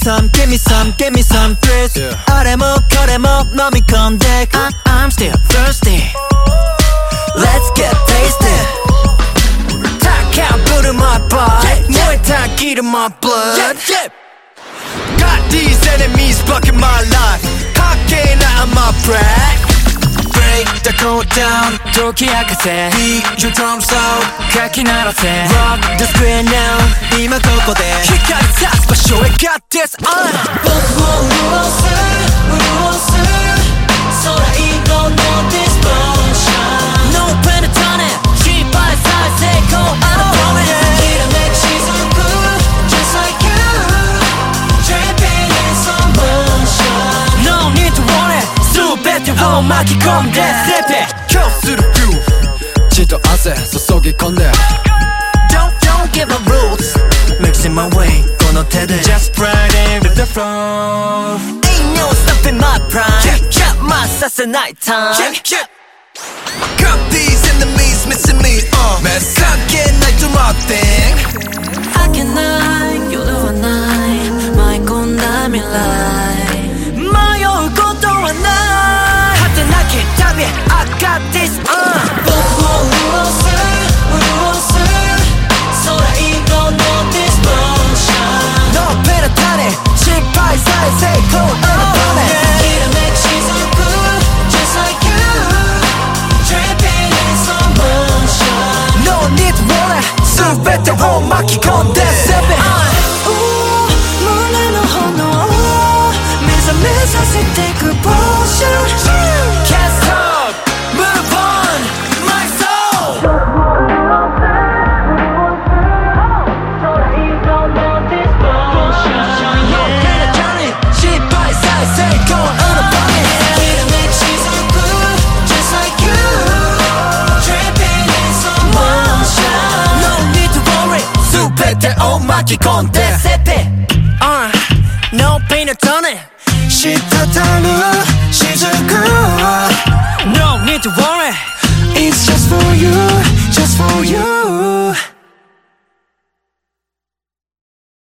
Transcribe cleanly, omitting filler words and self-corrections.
some, give me some, give me some thrills. 아래 목 거래 목飲み込んでく I'm still thirsty. Let's get tasted. 탁한 불은 my body. 뭐에 다 기름 my blood. Got these enemies blocking my life. Hawking out my breath. Break the code down. 解き明かせ Beat your drums out. かき鳴らせ Rock the square now. 今ここで光さす場所へ Got this on. 僕を潤す潤す空色の Distortion. No penitentiary. 失敗さえ成功 I don't know it. きらめく雫 Just like you. Dripping in some motion. No need to worry. 全てを巻き込んで Slip it. 今日する groove. 血と汗注ぎ込んで Don't give up rules. Mixing my way この手で Just riding with the flow. Ain't no stopping my prime. 잠만させない time. Got these enemies missing me. Mess up and I do my thing. I cannot. You know I'm not. 舞い込んだ未来迷うことはない果てなき旅 I got this. 僕を潤す潤す空色の Distortion. No penitentiary. 失敗さえ成功 I don't know it. きらめく雫 Just like you. Dripping in some motion. No need to worry. 全てを巻き込んで Slip it. 胸の炎目覚めさせてく Potion. Can't stop. Move on. My soul. 空色の Distortion. No penitentiary. 失敗さえ成功 On the body. きらめく雫 Just like you. Dripping in some motion. No need to worry. 全てを巻き込んで